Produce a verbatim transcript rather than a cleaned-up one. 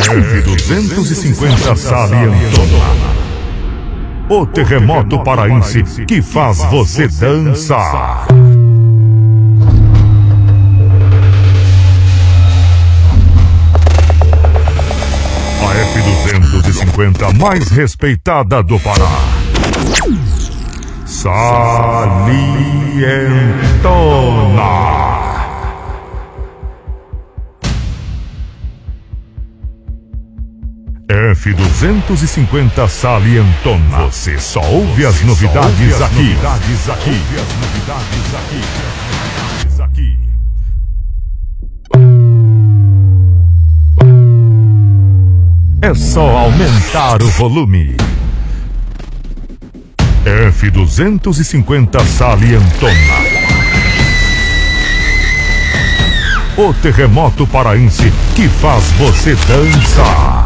F duzentos e cinquenta Salientona. O terremoto paraense que faz você dançar. A F duzentos e cinquenta mais respeitada do Pará. Salientona. F duzentos e cinquenta Salientona. Você só ouve as novidades aqui. Novidades aqui. As novidades aqui. É só aumentar o volume. F duzentos e cinquenta Salientona. O terremoto paraense que faz você dançar.